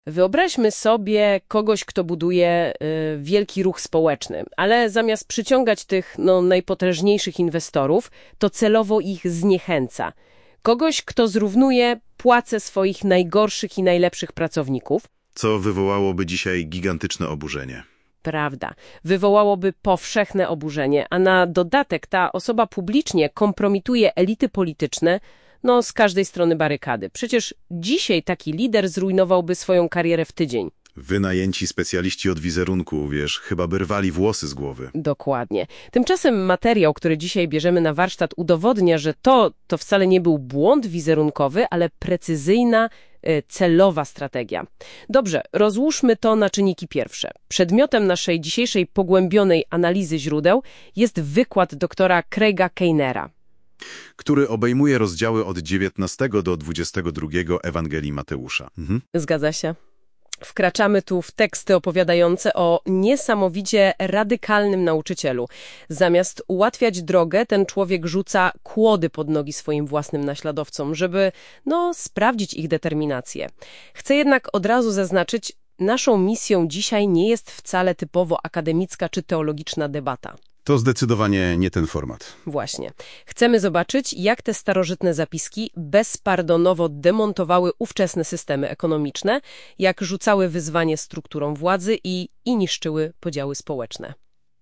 Wyobraźmy sobie kogoś, kto buduje wielki ruch społeczny, ale zamiast przyciągać tych najpotężniejszych inwestorów, to celowo ich zniechęca. Kogoś, kto zrównuje płace swoich najgorszych i najlepszych pracowników. Co wywołałoby dzisiaj gigantyczne oburzenie. Prawda. Wywołałoby powszechne oburzenie, a na dodatek ta osoba publicznie kompromituje elity polityczne, z każdej strony barykady. Przecież dzisiaj taki lider zrujnowałby swoją karierę w tydzień. Wynajęci specjaliści od wizerunku, chyba by rwali włosy z głowy. Dokładnie. Tymczasem materiał, który dzisiaj bierzemy na warsztat, udowodnia, że to wcale nie był błąd wizerunkowy, ale precyzyjna, celowa strategia. Dobrze, rozłóżmy to na czynniki pierwsze. Przedmiotem naszej dzisiejszej pogłębionej analizy źródeł jest wykład doktora Craiga Keinera, który obejmuje rozdziały od 19 do 22 Ewangelii Mateusza. Zgadza się. Wkraczamy tu w teksty opowiadające o niesamowicie radykalnym nauczycielu. Zamiast ułatwiać drogę, ten człowiek rzuca kłody pod nogi swoim własnym naśladowcom, żeby, sprawdzić ich determinację. Chcę jednak od razu zaznaczyć, naszą misją dzisiaj nie jest wcale typowo akademicka czy teologiczna debata. To zdecydowanie nie ten format. Właśnie. Chcemy zobaczyć, jak te starożytne zapiski bezpardonowo demontowały ówczesne systemy ekonomiczne, jak rzucały wyzwanie strukturom władzy i niszczyły podziały społeczne.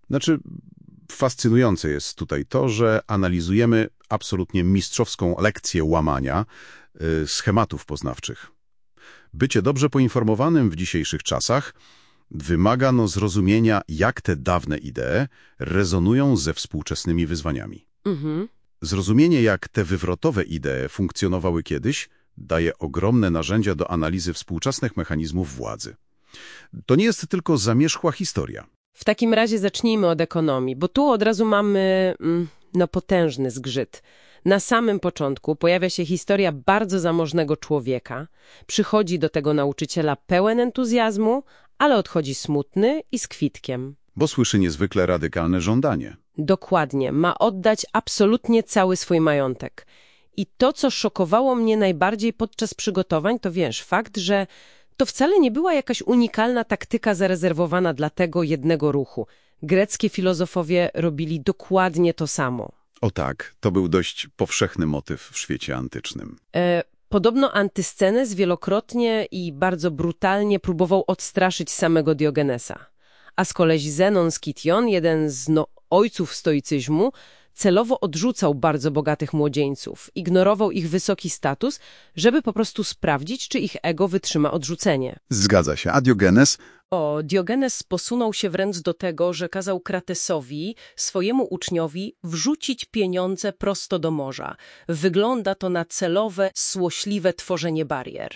Fascynujące jest tutaj to, że analizujemy absolutnie mistrzowską lekcję łamania schematów poznawczych. Bycie dobrze poinformowanym w dzisiejszych czasach wymaga zrozumienia, jak te dawne idee rezonują ze współczesnymi wyzwaniami. Zrozumienie, jak te wywrotowe idee funkcjonowały kiedyś, daje ogromne narzędzia do analizy współczesnych mechanizmów władzy. To nie jest tylko zamierzchła historia. W takim razie zacznijmy od ekonomii, bo tu od razu mamy potężny zgrzyt. Na samym początku pojawia się historia bardzo zamożnego człowieka. Przychodzi do tego nauczyciela pełen entuzjazmu, ale odchodzi smutny i z kwitkiem. Bo słyszy niezwykle radykalne żądanie. Dokładnie. Ma oddać absolutnie cały swój majątek. I to, co szokowało mnie najbardziej podczas przygotowań, to fakt, że to wcale nie była jakaś unikalna taktyka zarezerwowana dla tego jednego ruchu. Greckie filozofowie robili dokładnie to samo. O tak, to był dość powszechny motyw w świecie antycznym. Podobno Antyscenes wielokrotnie i bardzo brutalnie próbował odstraszyć samego Diogenesa. A z kolei Zenon z Kition, jeden z ojców stoicyzmu, celowo odrzucał bardzo bogatych młodzieńców, ignorował ich wysoki status, żeby po prostu sprawdzić, czy ich ego wytrzyma odrzucenie. Zgadza się. A Diogenes? Diogenes posunął się wręcz do tego, że kazał Kratesowi, swojemu uczniowi, wrzucić pieniądze prosto do morza. Wygląda to na celowe, złośliwe tworzenie barier.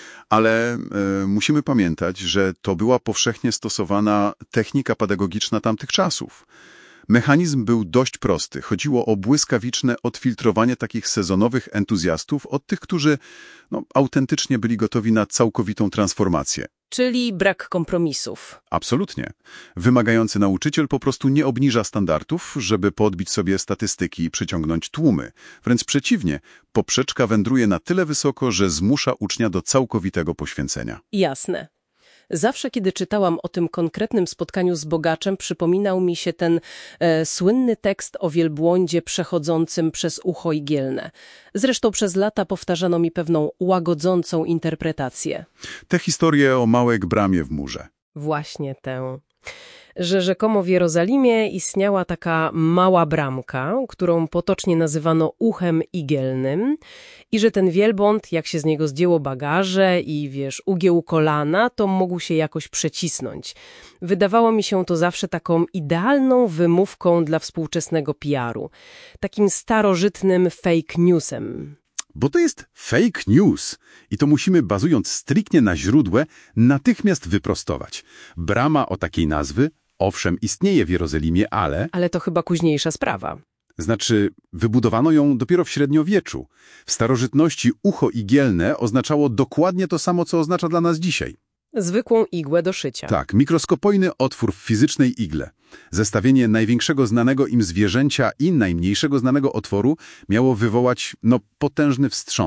Ale musimy pamiętać, że to była powszechnie stosowana technika pedagogiczna tamtych czasów. Mechanizm był dość prosty. Chodziło o błyskawiczne odfiltrowanie takich sezonowych entuzjastów od tych, którzy autentycznie byli gotowi na całkowitą transformację. Czyli brak kompromisów. Absolutnie. Wymagający nauczyciel po prostu nie obniża standardów, żeby podbić sobie statystyki i przyciągnąć tłumy. Wręcz przeciwnie, poprzeczka wędruje na tyle wysoko, że zmusza ucznia do całkowitego poświęcenia. Jasne. Zawsze, kiedy czytałam o tym konkretnym spotkaniu z bogaczem, przypominał mi się ten słynny tekst o wielbłądzie przechodzącym przez ucho igielne. Zresztą przez lata powtarzano mi pewną łagodzącą interpretację. Tę historię o małej bramie w murze. Właśnie tę. Że rzekomo w Jerozolimie istniała taka mała bramka, którą potocznie nazywano uchem igielnym i że ten wielbłąd, jak się z niego zdjęło bagaże i ugiął kolana, to mógł się jakoś przecisnąć. Wydawało mi się to zawsze taką idealną wymówką dla współczesnego PR-u. Takim starożytnym fake newsem. Bo to jest fake news i to musimy, bazując striktnie na źródle, natychmiast wyprostować. Brama o takiej nazwy, owszem, istnieje w Jerozolimie, ale... Ale to chyba późniejsza sprawa. Wybudowano ją dopiero w średniowieczu. W starożytności ucho igielne oznaczało dokładnie to samo, co oznacza dla nas dzisiaj. Zwykłą igłę do szycia. Tak, mikroskopijny otwór w fizycznej igle. Zestawienie największego znanego im zwierzęcia i najmniejszego znanego otworu miało wywołać potężny wstrząs.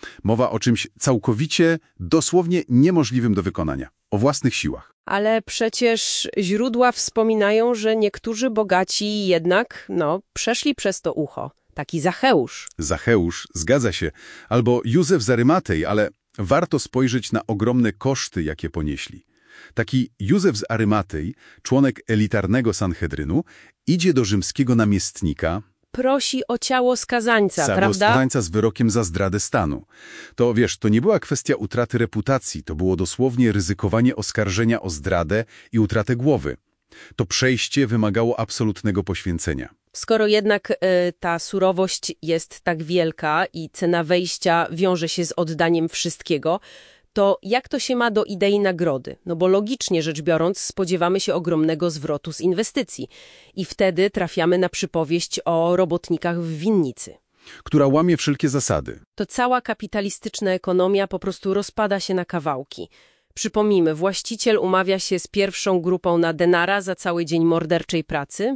Mowa o czymś całkowicie, dosłownie niemożliwym do wykonania. O własnych siłach. Ale przecież źródła wspominają, że niektórzy bogaci jednak, przeszli przez to ucho. Taki Zacheusz. Zacheusz, zgadza się, albo Józef z Arymatej, ale warto spojrzeć na ogromne koszty, jakie ponieśli. Taki Józef z Arymatej, członek elitarnego Sanhedrynu, idzie do rzymskiego namiestnika, Prosi o ciało skazańca, prawda? Skazańca z wyrokiem za zdradę stanu. To wiesz, to nie była kwestia utraty reputacji, to było dosłownie ryzykowanie oskarżenia o zdradę i utratę głowy. To przejście wymagało absolutnego poświęcenia. Skoro jednak ta surowość jest tak wielka i cena wejścia wiąże się z oddaniem wszystkiego, to jak to się ma do idei nagrody? No bo logicznie rzecz biorąc spodziewamy się ogromnego zwrotu z inwestycji i wtedy trafiamy na przypowieść o robotnikach w winnicy. Która łamie wszelkie zasady. To cała kapitalistyczna ekonomia po prostu rozpada się na kawałki. Przypomnijmy, właściciel umawia się z pierwszą grupą na denara za cały dzień morderczej pracy.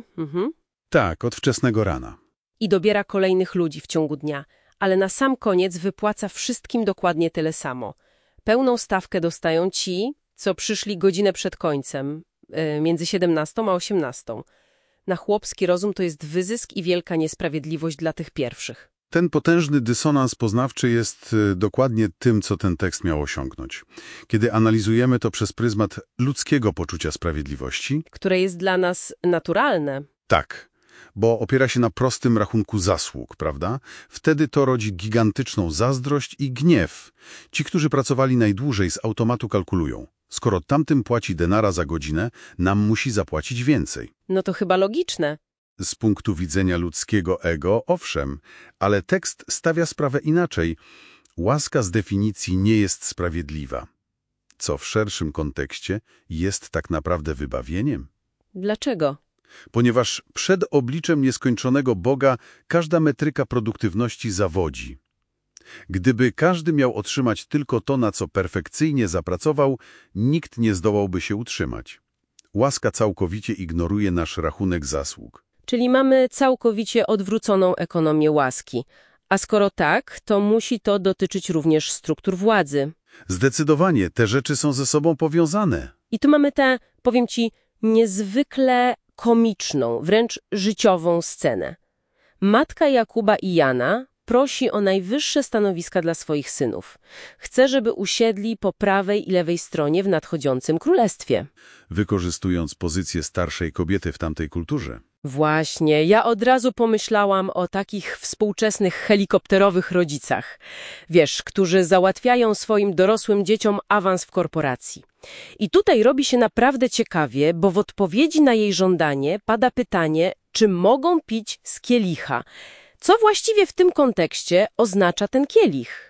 Tak, od wczesnego rana. I dobiera kolejnych ludzi w ciągu dnia, ale na sam koniec wypłaca wszystkim dokładnie tyle samo. Pełną stawkę dostają ci, co przyszli godzinę przed końcem, między 17 a 18. Na chłopski rozum to jest wyzysk i wielka niesprawiedliwość dla tych pierwszych. Ten potężny dysonans poznawczy jest dokładnie tym, co ten tekst miał osiągnąć. Kiedy analizujemy to przez pryzmat ludzkiego poczucia sprawiedliwości, Które jest dla nas naturalne. tak, bo opiera się na prostym rachunku zasług, prawda? Wtedy to rodzi gigantyczną zazdrość i gniew. Ci, którzy pracowali najdłużej, z automatu kalkulują. Skoro tamtym płaci denara za godzinę, nam musi zapłacić więcej. No to chyba logiczne. Z punktu widzenia ludzkiego ego, owszem, ale tekst stawia sprawę inaczej. Łaska z definicji nie jest sprawiedliwa, co w szerszym kontekście jest tak naprawdę wybawieniem. Dlaczego? Ponieważ przed obliczem nieskończonego Boga każda metryka produktywności zawodzi. Gdyby każdy miał otrzymać tylko to, na co perfekcyjnie zapracował, nikt nie zdołałby się utrzymać. Łaska całkowicie ignoruje nasz rachunek zasług. Czyli mamy całkowicie odwróconą ekonomię łaski. A skoro tak, to musi to dotyczyć również struktur władzy. Zdecydowanie te rzeczy są ze sobą powiązane. I tu mamy tę, powiem ci, niezwykle komiczną, wręcz życiową scenę. Matka Jakuba i Jana prosi o najwyższe stanowiska dla swoich synów. Chce, żeby usiedli po prawej i lewej stronie w nadchodzącym królestwie. Wykorzystując pozycję starszej kobiety w tamtej kulturze. Właśnie, ja od razu pomyślałam o takich współczesnych helikopterowych rodzicach. Wiesz, którzy załatwiają swoim dorosłym dzieciom awans w korporacji. I tutaj robi się naprawdę ciekawie, bo w odpowiedzi na jej żądanie pada pytanie, czy mogą pić z kielicha. Co właściwie w tym kontekście oznacza ten kielich?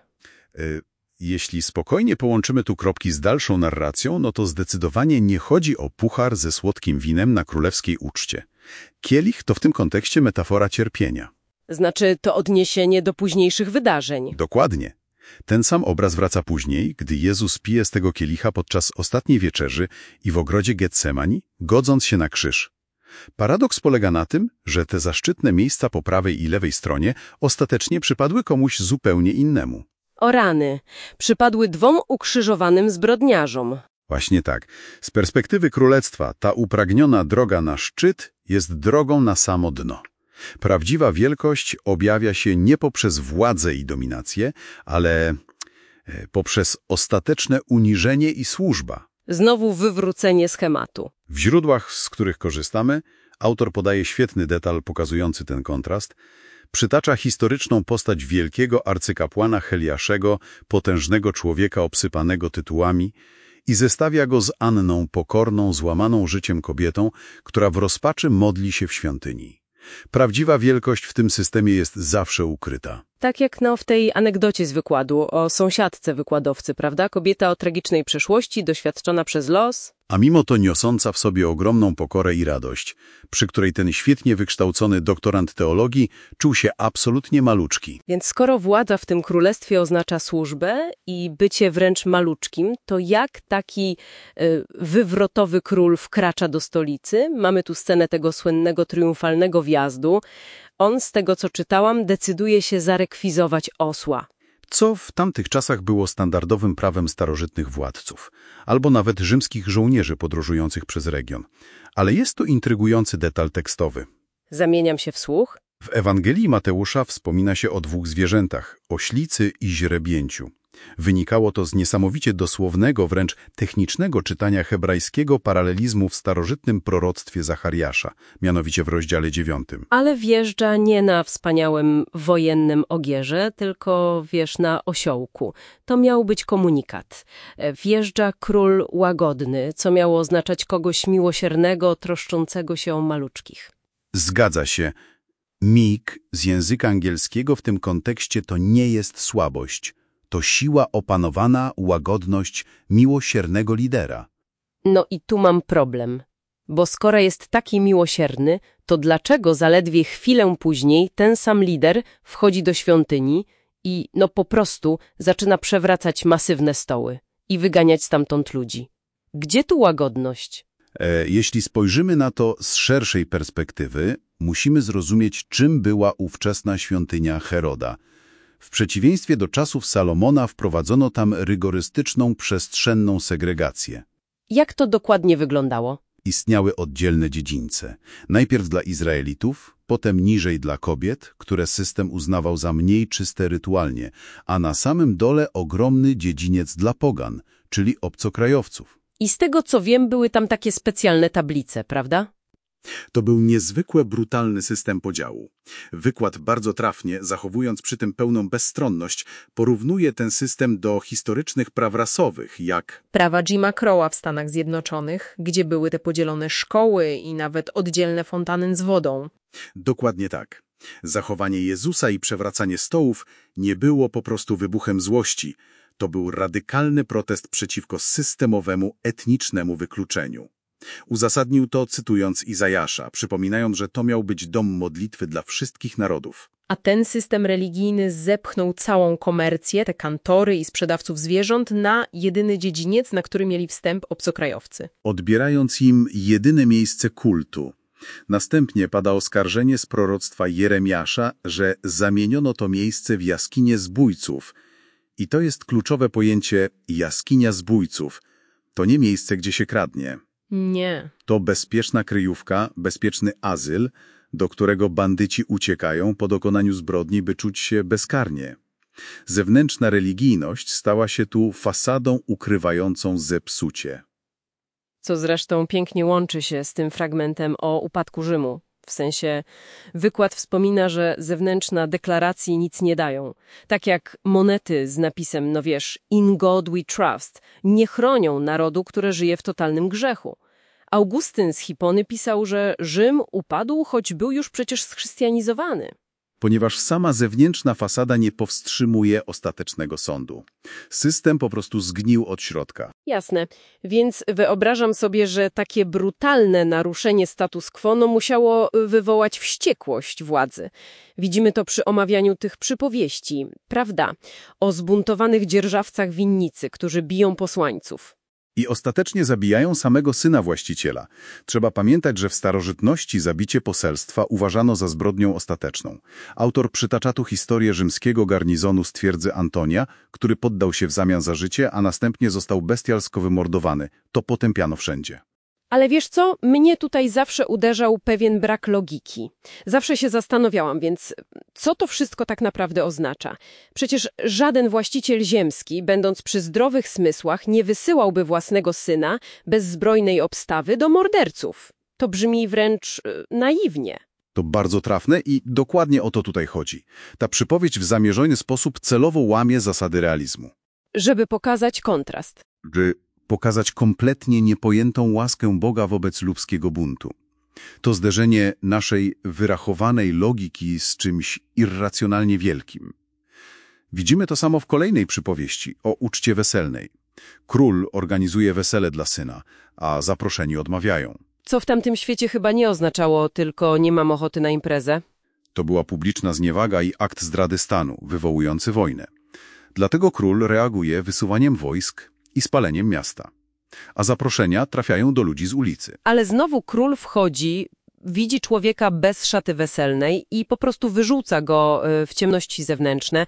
Jeśli spokojnie połączymy tu kropki z dalszą narracją, no to zdecydowanie nie chodzi o puchar ze słodkim winem na królewskiej uczcie. Kielich to w tym kontekście metafora cierpienia. Znaczy to odniesienie do późniejszych wydarzeń. Dokładnie. Ten sam obraz wraca później, gdy Jezus pije z tego kielicha podczas ostatniej wieczerzy i w ogrodzie Getsemani, godząc się na krzyż. Paradoks polega na tym, że te zaszczytne miejsca po prawej i lewej stronie ostatecznie przypadły komuś zupełnie innemu. O rany, przypadły dwom ukrzyżowanym zbrodniarzom. Właśnie tak. Z perspektywy królestwa ta upragniona droga na szczyt jest drogą na samo dno. Prawdziwa wielkość objawia się nie poprzez władzę i dominację, ale poprzez ostateczne uniżenie i służba. Znowu wywrócenie schematu. W źródłach, z których korzystamy, autor podaje świetny detal pokazujący ten kontrast. Przytacza historyczną postać wielkiego arcykapłana Heliaszego, potężnego człowieka obsypanego tytułami, i zestawia go z Anną, pokorną, złamaną życiem kobietą, która w rozpaczy modli się w świątyni. Prawdziwa wielkość w tym systemie jest zawsze ukryta. Tak jak w tej anegdocie z wykładu o sąsiadce wykładowcy, prawda? Kobieta o tragicznej przeszłości, doświadczona przez los. A mimo to niosąca w sobie ogromną pokorę i radość, przy której ten świetnie wykształcony doktorant teologii czuł się absolutnie maluczki. Więc skoro władza w tym królestwie oznacza służbę i bycie wręcz maluczkim, to jak taki wywrotowy król wkracza do stolicy? Mamy tu scenę tego słynnego triumfalnego wjazdu. On, z tego co czytałam, decyduje się zarekwizować osła. co w tamtych czasach było standardowym prawem starożytnych władców, albo nawet rzymskich żołnierzy podróżujących przez region. Ale jest tu intrygujący detal tekstowy. Zamieniam się w słuch? W Ewangelii Mateusza wspomina się o dwóch zwierzętach, oślicy i źrebięciu. Wynikało to z niesamowicie dosłownego, wręcz technicznego czytania hebrajskiego paralelizmu w starożytnym proroctwie Zachariasza, mianowicie w rozdziale 9. Ale wjeżdża nie na wspaniałym wojennym ogierze, tylko, na osiołku. To miał być komunikat. Wjeżdża król łagodny, co miało oznaczać kogoś miłosiernego, troszczącego się o maluczkich. Zgadza się. Meek z języka angielskiego w tym kontekście to nie jest słabość. To siła opanowana, łagodność miłosiernego lidera. No i tu mam problem. Bo skoro jest taki miłosierny, to dlaczego zaledwie chwilę później ten sam lider wchodzi do świątyni i po prostu zaczyna przewracać masywne stoły i wyganiać stamtąd ludzi? Gdzie tu łagodność? Jeśli spojrzymy na to z szerszej perspektywy, musimy zrozumieć, czym była ówczesna świątynia Heroda. W przeciwieństwie do czasów Salomona wprowadzono tam rygorystyczną, przestrzenną segregację. Jak to dokładnie wyglądało? Istniały oddzielne dziedzińce. Najpierw dla Izraelitów, potem niżej dla kobiet, które system uznawał za mniej czyste rytualnie, a na samym dole ogromny dziedziniec dla pogan, czyli obcokrajowców. I z tego co wiem, były tam takie specjalne tablice, prawda? To był niezwykle brutalny system podziału. Wykład bardzo trafnie, zachowując przy tym pełną bezstronność, porównuje ten system do historycznych praw rasowych, jak prawa Jima Crowa w Stanach Zjednoczonych, gdzie były te podzielone szkoły i nawet oddzielne fontanny z wodą. Dokładnie tak. Zachowanie Jezusa i przewracanie stołów nie było po prostu wybuchem złości. To był radykalny protest przeciwko systemowemu, etnicznemu wykluczeniu. Uzasadnił to cytując Izajasza, przypominając, że to miał być dom modlitwy dla wszystkich narodów. A ten system religijny zepchnął całą komercję, te kantory i sprzedawców zwierząt na jedyny dziedziniec, na który mieli wstęp obcokrajowcy. Odbierając im jedyne miejsce kultu. Następnie pada oskarżenie z proroctwa Jeremiasza, że zamieniono to miejsce w jaskinię zbójców. I to jest kluczowe pojęcie jaskinia zbójców. To nie miejsce, gdzie się kradnie. Nie. To bezpieczna kryjówka, bezpieczny azyl, do którego bandyci uciekają po dokonaniu zbrodni, by czuć się bezkarnie. Zewnętrzna religijność stała się tu fasadą ukrywającą zepsucie. Co zresztą pięknie łączy się z tym fragmentem o upadku Rzymu. W sensie wykład wspomina, że zewnętrzne deklaracje nic nie dają. Tak jak monety z napisem, In God we trust, nie chronią narodu, które żyje w totalnym grzechu. Augustyn z Hipony pisał, że Rzym upadł, choć był już przecież schrystianizowany. Ponieważ sama zewnętrzna fasada nie powstrzymuje ostatecznego sądu. System po prostu zgnił od środka. Jasne, więc wyobrażam sobie, że takie brutalne naruszenie status quo musiało wywołać wściekłość władzy. Widzimy to przy omawianiu tych przypowieści, prawda, o zbuntowanych dzierżawcach winnicy, którzy biją posłańców. I ostatecznie zabijają samego syna właściciela. Trzeba pamiętać, że w starożytności zabicie poselstwa uważano za zbrodnią ostateczną. Autor przytacza tu historię rzymskiego garnizonu z twierdzy Antonia, który poddał się w zamian za życie, a następnie został bestialsko wymordowany. To potępiano wszędzie. Ale wiesz co? Mnie tutaj zawsze uderzał pewien brak logiki. Zawsze się zastanawiałam, więc co to wszystko tak naprawdę oznacza? Przecież żaden właściciel ziemski, będąc przy zdrowych zmysłach, nie wysyłałby własnego syna bez zbrojnej obstawy do morderców. To brzmi wręcz naiwnie. To bardzo trafne i dokładnie o to tutaj chodzi. Ta przypowieść w zamierzony sposób celowo łamie zasady realizmu. Żeby pokazać kontrast. By pokazać kompletnie niepojętą łaskę Boga wobec ludzkiego buntu. To zderzenie naszej wyrachowanej logiki z czymś irracjonalnie wielkim. Widzimy to samo w kolejnej przypowieści o uczcie weselnej. Król organizuje wesele dla syna, a zaproszeni odmawiają. Co w tamtym świecie chyba nie oznaczało tylko nie mam ochoty na imprezę. To była publiczna zniewaga i akt zdrady stanu, wywołujący wojnę. Dlatego król reaguje wysuwaniem wojsk i spaleniem miasta. A zaproszenia trafiają do ludzi z ulicy. Ale znowu król wchodzi, widzi człowieka bez szaty weselnej i po prostu wyrzuca go w ciemności zewnętrzne,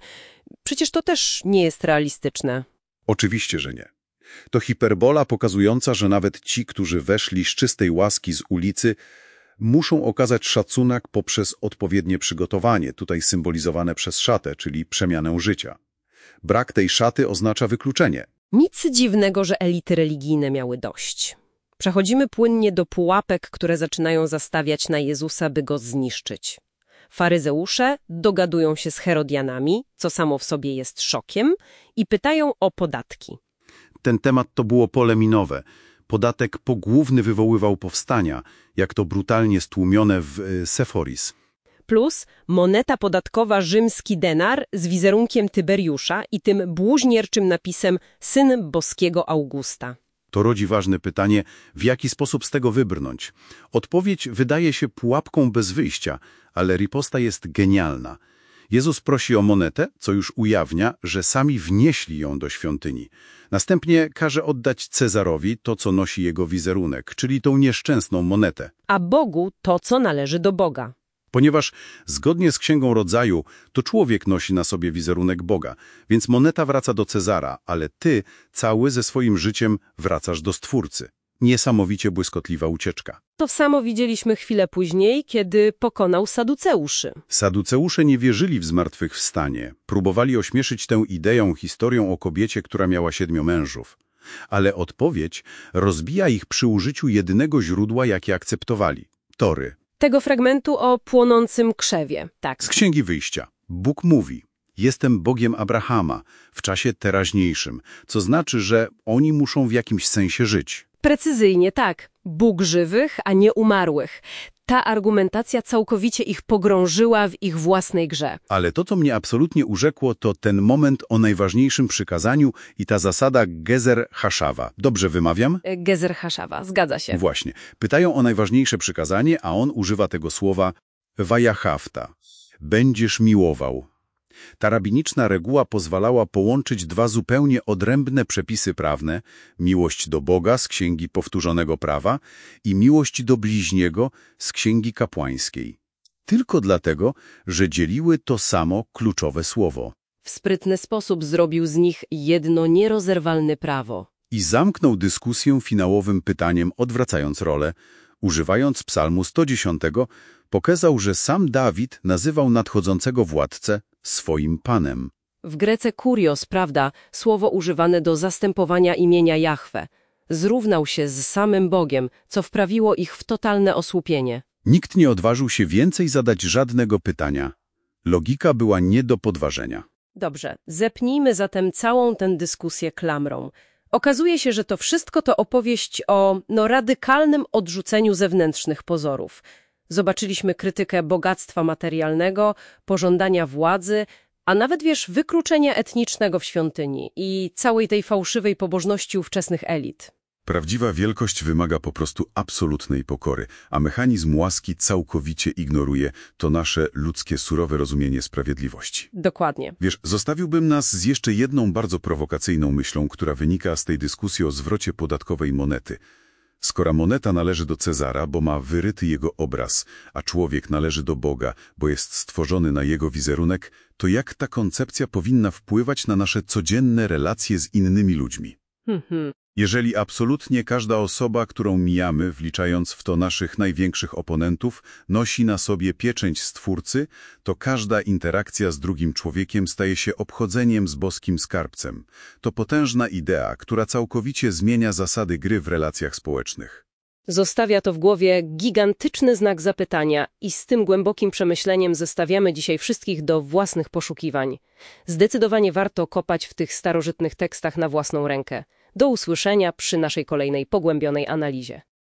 Przecież to też nie jest realistyczne. Oczywiście, że nie. To hiperbola pokazująca, że nawet ci, którzy weszli z czystej łaski z ulicy, muszą okazać szacunek poprzez odpowiednie przygotowanie, tutaj symbolizowane przez szatę, czyli przemianę życia. Brak tej szaty oznacza wykluczenie. Nic dziwnego, że elity religijne miały dość. Przechodzimy płynnie do pułapek, które zaczynają zastawiać na Jezusa, by go zniszczyć. Faryzeusze dogadują się z Herodianami, co samo w sobie jest szokiem, i pytają o podatki. Ten temat to było pole minowe. Podatek pogłówny wywoływał powstania, jak to brutalnie stłumione w Seforis. Plus moneta podatkowa rzymski denar z wizerunkiem Tyberiusza i tym bluźnierczym napisem Syn Boskiego Augusta. To rodzi ważne pytanie, w jaki sposób z tego wybrnąć. Odpowiedź wydaje się pułapką bez wyjścia, ale riposta jest genialna. Jezus prosi o monetę, co już ujawnia, że sami wnieśli ją do świątyni. Następnie każe oddać Cezarowi to, co nosi jego wizerunek, czyli tą nieszczęsną monetę. A Bogu to, co należy do Boga. Ponieważ zgodnie z Księgą Rodzaju to człowiek nosi na sobie wizerunek Boga, więc moneta wraca do Cezara, ale ty cały ze swoim życiem wracasz do Stwórcy. Niesamowicie błyskotliwa ucieczka. To samo widzieliśmy chwilę później, kiedy pokonał Saduceuszy. Saduceusze nie wierzyli w zmartwychwstanie. Próbowali ośmieszyć tę ideę historią o kobiecie, która miała 7 mężów. Ale odpowiedź rozbija ich przy użyciu jedynego źródła, jakie akceptowali – Tory. Tego fragmentu o płonącym krzewie, tak. Z Księgi Wyjścia. Bóg mówi: jestem Bogiem Abrahama w czasie teraźniejszym, co znaczy, że oni muszą w jakimś sensie żyć. Precyzyjnie, tak. Bóg żywych, a nie umarłych. Ta argumentacja całkowicie ich pogrążyła w ich własnej grze. Ale to, co mnie absolutnie urzekło, to ten moment o najważniejszym przykazaniu i ta zasada Gezer Haszawa. Dobrze wymawiam? Gezer Haszawa, zgadza się. Właśnie. Pytają o najważniejsze przykazanie, a on używa tego słowa wajachafta. Będziesz miłował. Ta rabiniczna reguła pozwalała połączyć dwa zupełnie odrębne przepisy prawne, miłość do Boga z Księgi Powtórzonego Prawa i miłość do bliźniego z Księgi Kapłańskiej. Tylko dlatego, że dzieliły to samo kluczowe słowo. W sprytny sposób zrobił z nich jedno nierozerwalne prawo. I zamknął dyskusję finałowym pytaniem, odwracając rolę. Używając psalmu 110, pokazał, że sam Dawid nazywał nadchodzącego władcę swoim Panem. W Grece kurios, prawda, słowo używane do zastępowania imienia Jahwe. Zrównał się z samym Bogiem, co wprawiło ich w totalne osłupienie. Nikt nie odważył się więcej zadać żadnego pytania. Logika była nie do podważenia. Dobrze, zepnijmy zatem całą tę dyskusję klamrą. Okazuje się, że to wszystko to opowieść o radykalnym odrzuceniu zewnętrznych pozorów. Zobaczyliśmy krytykę bogactwa materialnego, pożądania władzy, a nawet, wykluczenia etnicznego w świątyni i całej tej fałszywej pobożności ówczesnych elit. Prawdziwa wielkość wymaga po prostu absolutnej pokory, a mechanizm łaski całkowicie ignoruje to nasze ludzkie surowe rozumienie sprawiedliwości. Dokładnie. Wiesz, zostawiłbym nas z jeszcze jedną bardzo prowokacyjną myślą, która wynika z tej dyskusji o zwrocie podatkowej monety. Skoro moneta należy do Cezara, bo ma wyryty jego obraz, a człowiek należy do Boga, bo jest stworzony na jego wizerunek, to jak ta koncepcja powinna wpływać na nasze codzienne relacje z innymi ludźmi? Jeżeli absolutnie każda osoba, którą mijamy, wliczając w to naszych największych oponentów, nosi na sobie pieczęć Stwórcy, to każda interakcja z drugim człowiekiem staje się obchodzeniem z boskim skarbcem. To potężna idea, która całkowicie zmienia zasady gry w relacjach społecznych. Zostawia to w głowie gigantyczny znak zapytania i z tym głębokim przemyśleniem zestawiamy dzisiaj wszystkich do własnych poszukiwań. Zdecydowanie warto kopać w tych starożytnych tekstach na własną rękę. Do usłyszenia przy naszej kolejnej pogłębionej analizie.